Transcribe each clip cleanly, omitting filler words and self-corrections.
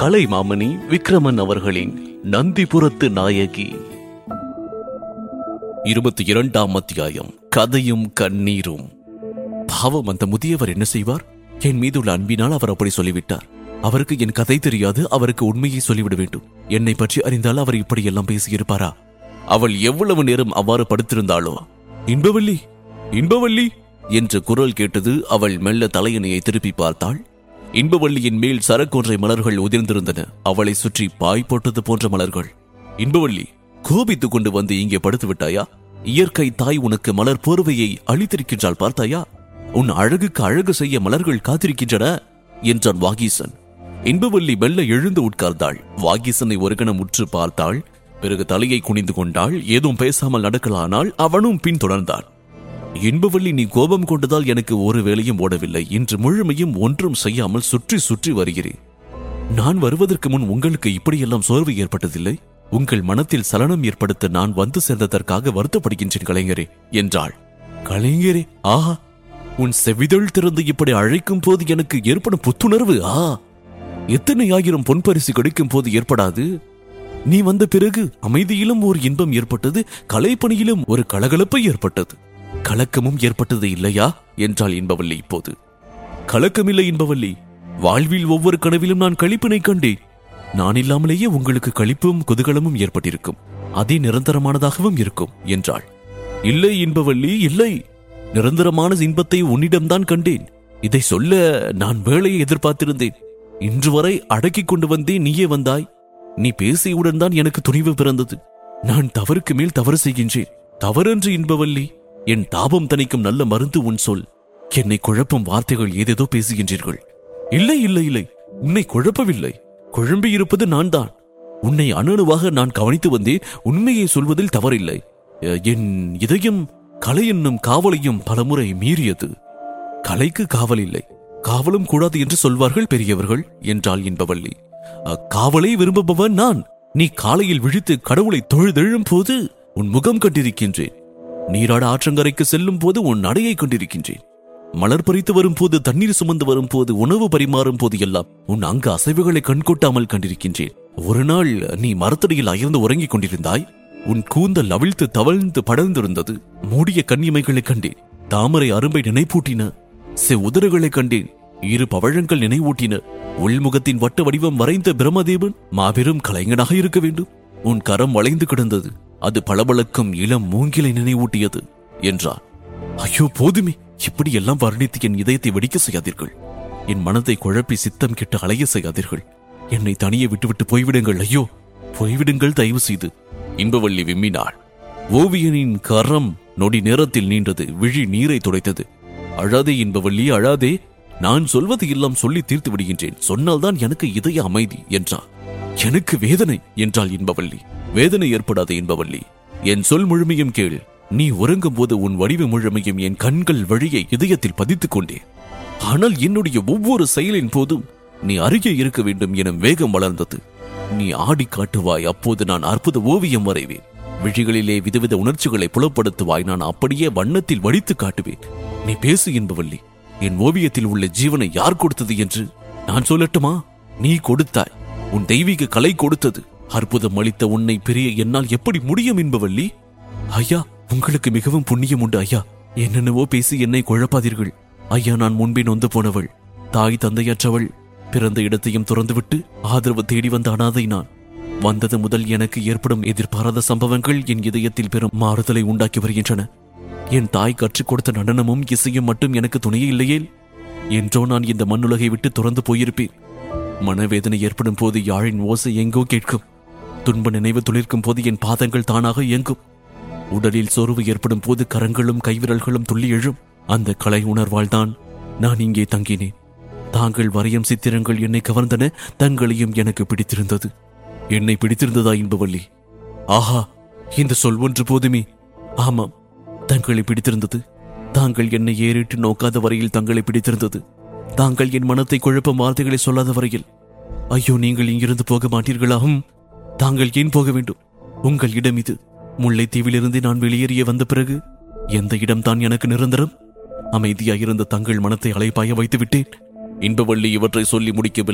கலைமாமணி விக்ரமன் அவர்களின் நந்திபுரத்து நாயகி. 22ஆம் அத்தியாயம். கதையும் கண்ணீரும். பாவம், அந்த முதியவர் என்ன செய்வார்? என் மீதுள்ள அன்பினால் அவர் அப்படி சொல்லிவிட்டார். அவருக்கு என் கதை தெரியாது, அவருக்கு உண்மையை சொல்லிவிட வேண்டும். என்னை பற்றி அறிந்தால் அவர் இப்படியெல்லாம் பேசியிருப்பாரா? அவள் எவ்வளவு நேரம் அவ்வாறு படுத்திருந்தாளோ. இன்பவல்லி, இன்பவல்லி என்ற குரல் கேட்டது. அவள் மெல்ல தலையணையை திருப்பி பார்த்தாள். இன்பவல்லியின் மேல் சரக்கொன்றை மலர்கள் உதிர்ந்திருந்தன. அவளை சுற்றி பாய் போட்டது போன்ற மலர்கள். இன்பவல்லி, கோபித்துக் கொண்டு வந்து இங்கே படுத்து விட்டாயா? இயற்கை தாய் உனக்கு மலர் போர்வையை அளித்திருக்கின்றாள், பார்த்தாயா? உன் அழகுக்கு அழகு செய்ய மலர்கள் காத்திருக்கின்றன என்றான் வாகீசன். இன்பவல்லி மெல்ல எழுந்து உட்கார்ந்தாள். வாகீசனை ஒரு கணம் உற்று பார்த்தாள். பிறகு தலையை குனிந்து கொண்டாள். ஏதும் பேசாமல் நடக்கலானால் அவனும் பின் தொடர்ந்தான். இன்பவல்லி, நீ கோபம் கொண்டதால் எனக்கு ஒரு வேலையும் ஓடவில்லை. இன்று முழுமையும் ஒன்றும் செய்யாமல் சுற்றி சுற்றி வருகிறேன். நான் வருவதற்கு முன் உங்களுக்கு இப்படியெல்லாம் சோர்வு ஏற்பட்டதில்லை. உங்கள் மனத்தில் சலனம் ஏற்படுத்த நான் வந்து சேர்ந்ததற்காக வருத்தப்படுகின்றேன் கலைஞரே என்றாள். கலைஞரே, ஆஹா, உன் செவிதழ் திறந்து இப்படி அழைக்கும் போது எனக்கு ஏற்படும் புத்துணர்வு, எத்தனை ஆயிரம் பொன்பரிசு கிடைக்கும் போது ஏற்படாது? நீ வந்த பிறகு அமைதியிலும் ஒரு இன்பம் ஏற்பட்டது, கலைப்பணியிலும் ஒரு கலகலப்பு ஏற்பட்டது. கலக்கமும் ஏற்பட்டது இல்லையா என்றாள் இன்பவல்லி. இப்போது கலக்கமில்லை இன்பவல்லி. வாழ்வில் ஒவ்வொரு கனவிலும் நான் களிப்பினை கண்டேன். நான் இல்லாமலேயே உங்களுக்கு களிப்பும் குதூகலமும் ஏற்பட்டிருக்கும். அதே நிரந்தரமானதாகவும் இருக்கும் என்றாள். இல்லை இன்பவல்லி, இல்லை. நிரந்தரமான இன்பத்தை உன்னிடம்தான் கண்டேன். இதை சொல்ல நான் வேலையை எதிர்பார்த்திருந்தேன். இன்று வரை அடக்கிக் கொண்டு வந்தேன், நீயே வந்தாய். நீ பேசியவுடன் தான் எனக்கு துணிவு பிறந்தது. நான் தவறுக்கு மேல் தவறு செய்கின்றேன். தவறென்று இன்பவல்லி. என் தாபம் தணிக்கும் நல்ல மருந்து உன் சொல். என்னை குழப்பும் வார்த்தைகள் ஏதேதோ பேசுகின்றீர்கள். இல்லை இல்லை இல்லை, உன்னை குழப்பவில்லை. குழம்பி இருப்பது நான் தான். உன்னை அணுவாக நான் கவனித்து வந்தேன். உண்மையை சொல்வதில் தவறில்லை. என் இதயம் கலை என்னும் காவலையும் பலமுறை மீறியது. கலைக்கு காவல் இல்லை, காவலும் கூடாது என்று சொல்வார்கள் பெரியவர்கள் என்றாள் இன்பவல்லி. காவலை விரும்புபவன் நான். நீ காலையில் விழித்து கடவுளை தொழுதெழும் போது உன் முகம் கண்டிருக்கின்றேன். நீராட ஆற்றங்கரைக்கு செல்லும் போது உன் நடையை கொண்டிருக்கின்றேன். மலர் பறித்து வரும் போது, தண்ணீர் சுமந்து வரும் போது, உணவு பரிமாறும் போது எல்லாம் உன் அங்கு அசைவுகளை கண்கொட்டாமல் கண்டிருக்கின்றேன். ஒரு நாள் நீ மரத்தடியில் அயர்ந்து உறங்கிக் கொண்டிருந்தாய். உன் கூந்தல் அவிழ்த்து தவழ்ந்து படர்ந்திருந்தது. மூடிய கண்ணிமைகளை கண்டேன். தாமரை அரும்பை நினைப்பூட்டின. உதறுகளை கண்டேன். இரு பவழங்கள் நினைவூட்டின. உள்முகத்தின் வட்ட வடிவம் வரைந்த பிரம்மதேவன் மாபெரும் கலைஞனாக இருக்க வேண்டும். உன் கரம் வளைந்து கிடந்தது. அது பளபளக்கும் இளம் மூங்கிலை நினைவூட்டியது என்றார். ஐயோ போதுமே, இப்படி எல்லாம் வர்ணித்து என் இதயத்தை வெடிக்க செய்யாதீர்கள். என் மனதை குழப்பி சித்தம் கெட்டு அலைய செய்யாதீர்கள். என்னை தனியே விட்டுவிட்டு போய்விடுங்கள். ஐயோ போய்விடுங்கள், தயவு செய்து. இன்பவல்லி விம்மினாள். ஓவியனின் கரம் நொடி நேரத்தில் நீண்டது. விழி நீரை துடைத்தது. அழாதே இன்பவல்லி, அழாதே. நான் சொல்வது எல்லாம் சொல்லி தீர்த்து விடுகின்றேன். சொன்னால்தான் எனக்கு இதய அமைதி என்றார். எனக்கு வேதனை என்றாள் இன்பவல்லி. வேதனை ஏற்படாதே இன்பவல்லி, என் சொல் முழுமையும் கேள். நீ உறங்கும் போது உன் வடிவு முழுமையும் என் கண்கள் வழியை இதயத்தில் பதித்துக் கொண்டேன். ஆனால் என்னுடைய ஒவ்வொரு செயலின் போதும் நீ அருகே இருக்க வேண்டும் எனும் வேகம் வளர்ந்தது. நீ ஆடி காட்டுவாய், அப்போது நான் அற்புத ஓவியம் வரைவேன். விழிகளிலே விதவித உணர்ச்சிகளை புலப்படுத்துவாய், நான் அப்படியே வண்ணத்தில் வடித்து காட்டுவேன். நீ பேசு இன்பவல்லி. என் ஓவியத்தில் உள்ள ஜீவனை யார் கொடுத்தது என்று நான் சொல்லட்டுமா? நீ கொடுத்தாய். உன் தெய்வீக கலை கொடுத்தது. அற்புதம் அளித்த உன்னை பிரிய என்னால் எப்படி முடியும் இன்பவல்லி? ஐயா, உங்களுக்கு மிகவும் புண்ணியம் உண்டு ஐயா. என்னென்னவோ பேசி என்னை குழப்பாதீர்கள் ஐயா. நான் முன்பே நொந்து போனவள், தாய் தந்தையற்றவள். பிறந்த இடத்தையும் துறந்துவிட்டு ஆதரவு தேடி வந்த அனாதை நான். வந்தது முதல் எனக்கு ஏற்படும் எதிர்பாராத சம்பவங்கள் என் இதயத்தில் பெரும் மாறுதலை உண்டாக்கி வருகின்றன. என் தாய் கற்றுக் கொடுத்த நடனமும் இசையும் மட்டும் எனக்கு துணையே இல்லையேல் என்றோ நான் இந்த மண்ணுலகை விட்டு துறந்து போயிருப்பேன். மனவேதனை ஏற்படும் போது யாழின் ஓசை எங்கோ கேட்கும். துன்ப நினைவு துளிர்க்கும் போது என் பாதங்கள் தானாக இயங்கும். உடலில் சோர்வு ஏற்படும் போது கரங்களும் கைவிரல்களும் துள்ளி எழும். அந்த கலை உணர்வால்தான் நான் இங்கே தங்கினேன். தாங்கள் வரையும் சித்திரங்கள் என்னை கவர்ந்தன. தங்களையும் எனக்கு பிடித்திருந்தது. என்னை பிடித்திருந்ததா இன்பவல்லி? ஆஹா, இந்த சொல் ஒன்று போதுமே. ஆமாம், தங்களை பிடித்திருந்தது. தாங்கள் என்னை ஏறிட்டு நோக்காத வரையில் தங்களை பிடித்திருந்தது. தாங்கள் என் மனத்தை குழப்பம் வார்த்தைகளை சொல்லாத வரையில். ஐயோ, நீங்கள் இங்கிருந்து போக மாட்டீர்களாகும். தாங்கள் ஏன் போக வேண்டும்? உங்கள் இடம் இது. முல்லைத்தீவிலிருந்து நான் வெளியேறிய வந்த பிறகு எந்த இடம்தான் எனக்கு நிரந்தரம்? அமைதியாயிருந்த தங்கள் மனத்தை அலைப்பாய வைத்து விட்டேன். இன்பவல்லி இவற்றை சொல்லி முடிக்கவில்லை.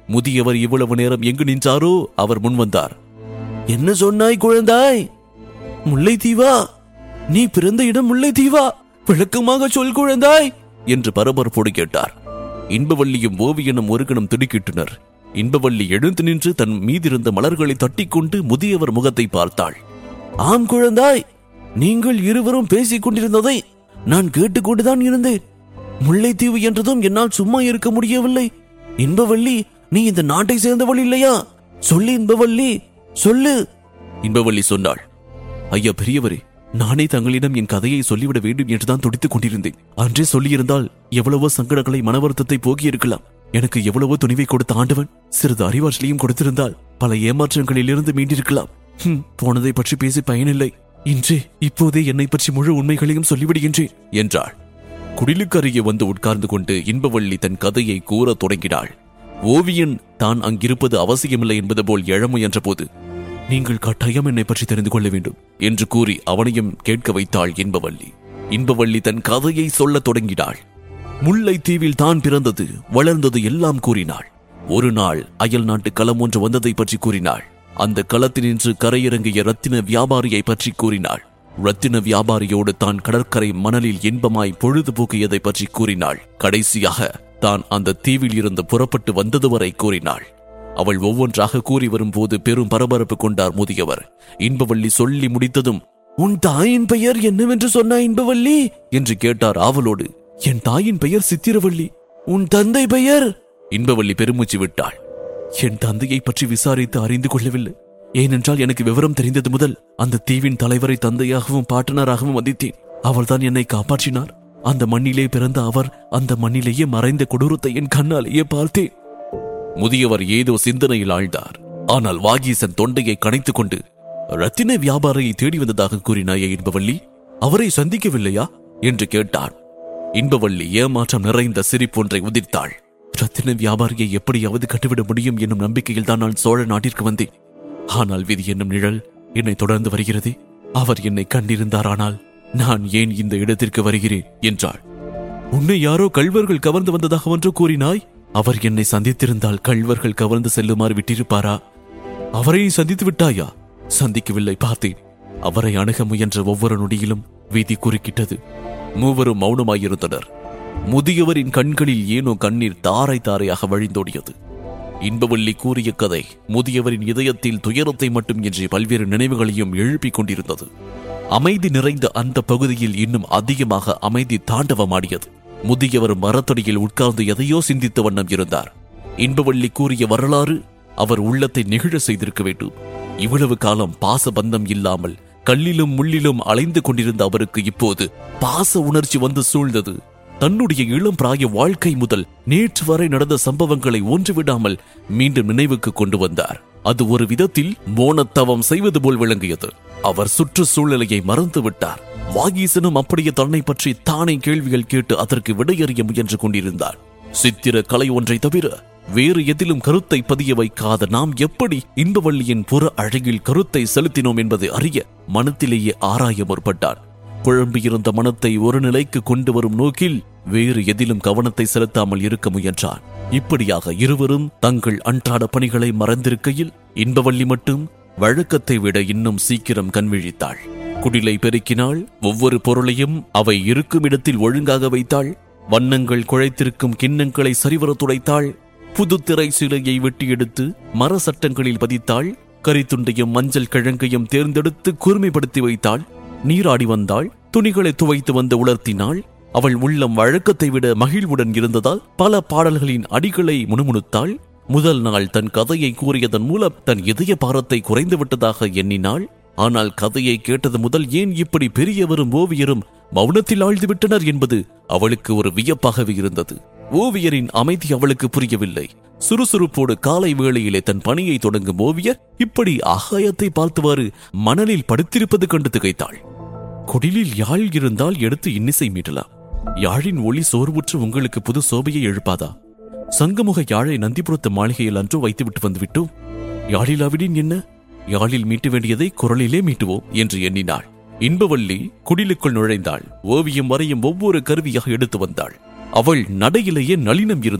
முதியவர் இவ்வளவு நேரம் எங்கு நின்றாரோ அவர் முன் வந்தார். என்ன சொன்னாய் குழந்தாய்? முல்லைத்தீவா? நீ பிறந்த இடம் முல்லைத்தீவா? விளக்கமாக சொல் குழந்தாய் என்று பரபரப்போடு கேட்டார். இன்பவள்ளியும் ஓவியனும் ஒரு கணம் திடுக்கிட்டனர். இன்பவள்ளி எழுந்து நின்று தன் மீதிருந்த மலர்களை தட்டிக்கொண்டு முதியவர் முகத்தை பார்த்தாள். ஆம் குழந்தாய், நீங்கள் இருவரும் பேசிக் கொண்டிருந்ததை நான் கேட்டுக்கொண்டுதான் இருந்தேன். முல்லைத்தீவு என்றதும் என்னால் சும்மா இருக்க முடியவில்லை. இன்பவள்ளி, நீ இந்த நாட்டை சேர்ந்தவள் இல்லையா? சொல்லு இன்பவள்ளி, சொல்லு. இன்பவள்ளி சொன்னாள். ஐயா பெரியவரே, நானே தங்களிடம் என் கதையை சொல்லிவிட வேண்டும் என்றுதான் துடித்துக் கொண்டிருந்தேன். அன்றே சொல்லியிருந்தால் எவ்வளவோ சங்கடங்களை மனவருத்தத்தை போக்கியிருக்கலாம். எனக்கு எவ்வளவோ துணிவை கொடுத்த ஆண்டவன் சிறிது அறிவாற்றலையும் கொடுத்திருந்தால் பல ஏமாற்றங்களில் இருந்து மீண்டிருக்கலாம். போனதை பற்றி பேசி பயனில்லை. இன்றே இப்போதே என்னை பற்றி முழு உண்மைகளையும் சொல்லிவிடுகின்றேன் என்றாள். குடிலுக்கு அருகே வந்து உட்கார்ந்து கொண்டு இன்பவள்ளி தன் கதையை கூற தொடங்கினாள். ஓவியன் தான் அங்கிருப்பது அவசியமில்லை என்பது போல் எழ முயன்ற போது, நீங்கள் கட்டாயம் என்னை பற்றி தெரிந்து கொள்ள வேண்டும் என்று கூறி அவனையும் கேட்க வைத்தாள் இன்பவள்ளி. இன்பவள்ளி தன் கதையை சொல்லத் தொடங்கினாள். முல்லைத்தீவில் தான் பிறந்தது வளர்ந்தது எல்லாம் கூறினாள். ஒரு நாள் அயல் நாட்டு களம் ஒன்று வந்ததை பற்றி கூறினாள். அந்த களத்தினின்று கரையிறங்கிய ரத்தின வியாபாரியை பற்றி கூறினாள். ரத்தின வியாபாரியோடு தான் கடற்கரை மணலில் இன்பமாய் பொழுதுபோக்கியதை பற்றி கூறினாள். கடைசியாக தான் அந்த தீவில் இருந்து புறப்பட்டு வந்தது வரை கூறினாள். அவள் ஒவ்வொன்றாக கூறி வரும்போது பெரும் பரபரப்பு கொண்டார் முதியவர். இன்பவள்ளி சொல்லி முடித்ததும், உன் தாயின் பெயர் என்னவென்று சொன்னாய் இன்பவள்ளி என்று கேட்டார் ஆவலோடு. என் தாயின் பெயர் சித்திரவள்ளி. உன் தந்தை பெயர்? இன்பவள்ளி பெருமூச்சு விட்டாள். என் தந்தையை பற்றி விசாரித்து அறிந்து கொள்ளவில்லை. ஏனென்றால் எனக்கு விவரம் தெரிந்தது முதல் அந்த தீவின் தலைவரை தந்தையாகவும் பாட்டனராகவும் மதித்தேன். அவர்தான் என்னை காப்பாற்றினார். அந்த மண்ணிலே பிறந்த அவர் அந்த மண்ணிலேயே மறைந்த கொடூரத்தை என் கண்ணாலேயே பார்த்தேன். முதியவர் ஏதோ சிந்தனையில் ஆழ்ந்தார். ஆனால் வாகீசன் தொண்டையை கணைத்துக் கொண்டு, ரத்தின வியாபாரியை தேடி வந்ததாக கூறினாயே இன்பவள்ளி, அவரை சந்திக்கவில்லையா என்று கேட்டான். இன்பவள்ளி ஏமாற்றம் நிறைந்த சிரிப்பொன்றை உதிர்த்தாள். ரத்தின வியாபாரியை எப்படியாவது கட்டுவிட முடியும் என்னும் நம்பிக்கையில் தான் நான் சோழ நாட்டிற்கு வந்தேன். ஆனால் விதி என்னும் நிழல் என்னை தொடர்ந்து வருகிறது. அவர் என்னை கண்டிருந்தாரானால் நான் ஏன் இந்த இடத்திற்கு வருகிறேன் என்றாள். உன்னை யாரோ கள்வர்கள் கவர்ந்து வந்ததாக ஒன்று கூறினாய். அவர் என்னை சந்தித்திருந்தால் கள்வர்கள் கவர்ந்து செல்லுமாறு விட்டிருப்பாரா? அவரை சந்தித்து விட்டாயா? சந்திக்கவில்லை, பார்த்தேன். அவரை அணுக முயன்ற ஒவ்வொரு நொடியிலும் விதி குறுக்கிட்டது. மூவரும் மௌனமாயிருந்தனர். முதியவரின் கண்களில் ஏனோ கண்ணீர் தாரை தாரையாக வழிந்தோடியது. இன்பவள்ளி கூறிய கதை முதியவரின் இதயத்தில் துயரத்தை மட்டும் இன்றி பல்வேறு நினைவுகளையும் எழுப்பிக் கொண்டிருந்தது. அமைதி நிறைந்த அந்த பகுதியில் இன்னும் அதிகமாக அமைதி தாண்டவமாடியது. முதியவர் மரத்தடியில் உட்கார்ந்து எதையோ சிந்தித்த வண்ணம் இருந்தார். இன்பவள்ளி கூறிய வரலாறு அவர் உள்ளத்தை நெகிழ செய்திருக்க வேண்டும். இவ்வளவு காலம் பாச பந்தம் இல்லாமல் கல்லிலும் முள்ளிலும் அலைந்து கொண்டிருந்த அவருக்கு இப்போது பாச உணர்ச்சி வந்து சூழ்ந்தது. தன்னுடைய இளம் பிராய வாழ்க்கை முதல் நேற்று வரை நடந்த சம்பவங்களை ஒன்றுவிடாமல் மீண்டும் நினைவுக்கு கொண்டு வந்தார். அது ஒரு விதத்தில் மோனத்தவம் செய்வது போல் விளங்கியது. அவர் சுற்றுச்சூழலையை மறந்து விட்டார். வாகீசனும் அப்படியே தன்னை பற்றி தானே கேள்விகள் கேட்டு அதற்கு விடையறிய முயன்று கொண்டிருந்தார். சித்திர கலை ஒன்றை தவிர வேறு எதிலும் கருத்தை பதிய வைக்காத நாம் எப்படி இன்பவள்ளியின் புற அழகில் கருத்தை செலுத்தினோம் என்பதை அறிய மனத்திலேயே ஆராய முற்பட்டார். குழம்பியிருந்த மனத்தை ஒரு நிலைக்கு கொண்டு வரும் நோக்கில் வேறு எதிலும் கவனத்தை செலுத்தாமல் இருக்க முயன்றார். இப்படியாக இருவரும் தங்கள் அன்றாட பணிகளை மறந்திருக்கையில் இன்பவள்ளி மட்டும் வழக்கத்தை விட இன்னும் சீக்கிரம் கண்விழித்தாள். குடிலை பெருக்கினாள். ஒவ்வொரு பொருளையும் அவை இருக்கும் இடத்தில் ஒழுங்காக வைத்தாள். வண்ணங்கள் குழைத்திருக்கும் கிண்ணங்களை சரிவர துடைத்தாள். புது திரை சிலையை வெட்டி எடுத்து மர சட்டங்களில் பதித்தாள். கரித்துண்டையும் மஞ்சள் கிழங்கையும் தேர்ந்தெடுத்து கூர்மைப்படுத்தி வைத்தாள். நீராடி வந்தாள். துணிகளை துவைத்து வந்து உலர்த்தினாள். அவள் உள்ளம் வழக்கத்தை விட மகிழ்வுடன் இருந்ததால் பல பாடல்களின் அடிகளை முணுமுணுத்தாள். முதல் நாள் தன் கதையை கூறியதன் மூலம் தன் இதய பாரத்தை குறைந்து விட்டதாக எண்ணினாள். ஆனால் கதையை கேட்டது முதல் ஏன் இப்படி பெரியவரும் ஓவியரும் மௌனத்தில் ஆழ்ந்துவிட்டனர் என்பது அவளுக்கு ஒரு வியப்பாகவே இருந்தது. ஓவியரின் அமைதி அவளுக்கு புரியவில்லை. சுறுசுறுப்போடு காலை வேளையிலே தன் பணியை தொடங்கும் ஓவியர் இப்படி ஆகாயத்தை பார்த்தவாறு மணலில் படுத்திருப்பது கண்டு திகைத்தாள். குடிலில் யாழ் இருந்தால் எடுத்து இன்னிசை மீட்டலாம். யாழின் ஒளி சோர்வுற்று உங்களுக்கு புது சோபையை எழுப்பாதா? சங்கமுக யாழை நந்திபுரத்து மாளிகையில் அன்றோ வைத்துவிட்டு வந்துவிட்டோம். யாழிலாவிடின் என்ன? யாழில் மீட்ட வேண்டியதை குரலிலே மீட்டுவோம் என்று எண்ணினாள். இன்பவள்ளி குடிலுக்குள் நுழைந்தாள். ஓவியம் வரையும் ஒவ்வொரு கருவியாக எடுத்து வந்தாள். அவள் நடையிலேயே நளினம் இருந்தது.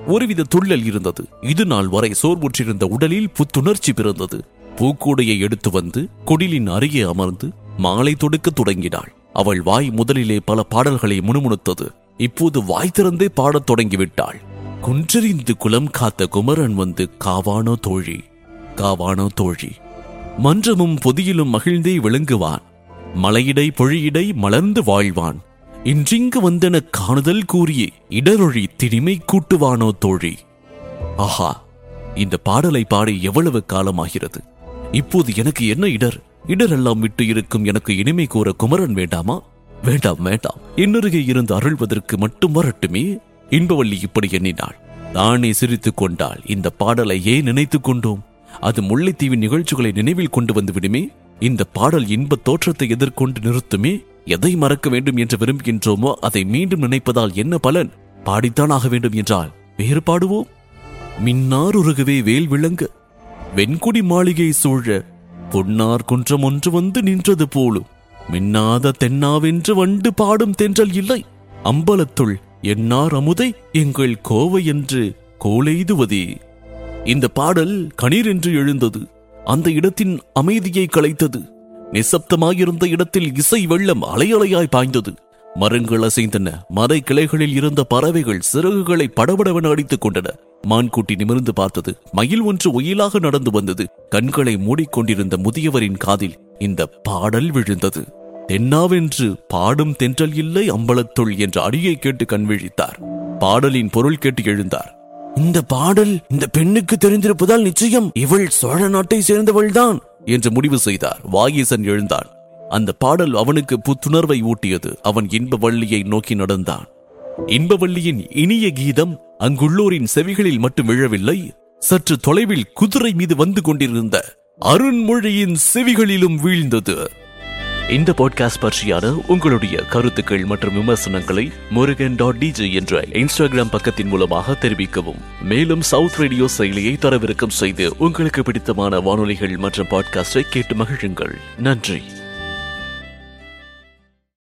ஒருவித துள்ளல் இருந்தது. இது நாள் வரை சோர்வுற்றிருந்த உடலில் புத்துணர்ச்சி பிறந்தது. பூக்கூடையை எடுத்து வந்து குடிலின் அருகே அமர்ந்து மாலை தொடுக்க தொடங்கினாள். அவள் வாய் முதலிலே பல பாடல்களை முணுமுணுத்தது. இப்போது வாய் திறந்தே பாடத் தொடங்கிவிட்டாள். குன்றறிந்து குலம் காத்த குமரன் வந்து காவானோ தோழி, காவானோ தோழி. மன்றமும் பொதியிலும் மகிழ்ந்தே விளங்குவான். மலையிடை பொழியிடை மலர்ந்து வாழ்வான். இன்றிங்கு வந்தன காணுதல் கூறியே இடரொழி திணிமை கூட்டுவானோ தோழி. ஆஹா, இந்த பாடலை பாடி எவ்வளவு காலமாகிறது. இப்போது எனக்கு என்ன இடர்? இடரெல்லாம் விட்டு இருக்கும் எனக்கு இனிமை கூற குமரன் வேண்டாமா? வேண்டாம் வேண்டாம், என்னருகே இருந்து அருள்வதற்கு மட்டும் வரட்டுமே. இன்பவள்ளி இப்படி எண்ணினாள். தானே சிரித்துக் கொண்டாள். இந்த பாடலை ஏன் நினைத்துக் கொண்டோம்? அது முல்லைத்தீவின் நிகழ்ச்சிகளை நினைவில் கொண்டு வந்து விடுமே. இந்த பாடல் இன்ப தோற்றத்தை எதிர்கொண்டு நிறுத்துமே. எதை மறக்க வேண்டும் என்று விரும்புகின்றோமோ அதை மீண்டும் நினைப்பதால் என்ன பலன்? பாடித்தான் ஆக வேண்டும் என்றால் வேறு பாடுவோம். மின்னார் உருகவே வேல் விளங்க, வெண்குடி மாளிகை சூழ, பொன்னார் குன்றம் ஒன்று வந்து நின்றது போலும், மின்னாத தென்னாவென்று வண்டு பாடும் தென்றல் இல்லை, அம்பலத்துள் என்னார் அமுதை எங்கள் கோவை என்று கோலெய்துவதே. இந்த பாடல் கணீர் என்று எழுந்தது. அந்த இடத்தின் அமைதியை கலைத்தது. நிசப்தமாயிருந்த இடத்தில் இசை வெள்ளம் அலையலையாய் பாய்ந்தது. மரங்கள் அசைந்தன. மரை கிளைகளில் இருந்த பறவைகள் சிறகுகளை படபடவென அடித்துக் கொண்டன. மான்குட்டி நிமிர்ந்து பார்த்தது. மயில் ஒன்று ஒயிலாக நடந்து வந்தது. கண்களை மூடிக்கொண்டிருந்த முதியவரின் காதில் இந்த பாடல் விழுந்தது. தென்னாவென்று பாடும் தென்றல் இல்லை அம்பலத்துள் என்ற அடியை கேட்டு கண்விழித்தார். பாடலின் பொருள் கேட்டு எழுந்தார். இந்த பாடல் இந்த பெண்ணுக்கு தெரிந்திருப்பதால் நிச்சயம் இவள் சோழ நாட்டை சேர்ந்தவள்தான் என்று முடிவு செய்தார். வாகீசன் எழுந்தான். அந்த பாடல் அவனுக்கு புத்துணர்வை ஊட்டியது. அவன் இன்பவள்ளியை நோக்கி நடந்தான். இன்பவள்ளியின் இனிய கீதம் அங்குள்ளோரின் செவிகளில் மட்டும் விழவில்லை, சற்று தொலைவில் குதிரை மீது வந்து கொண்டிருந்த அருண்மொழியின் செவிகளிலும் வீழ்ந்தது. இந்த பாட்காஸ்ட் பற்றியான உங்களுடைய கருத்துக்கள் மற்றும் விமர்சனங்களை murugan.dj என்ற இன்ஸ்டாகிராம் பக்கத்தின் மூலமாக தெரிவிக்கவும். மேலும் சவுத் ரேடியோ செயலியை தரவிறக்கம் செய்து உங்களுக்கு பிடித்தமான வானொலிகள் மற்றும் பாட்காஸ்டை கேட்டு மகிழுங்கள். நன்றி.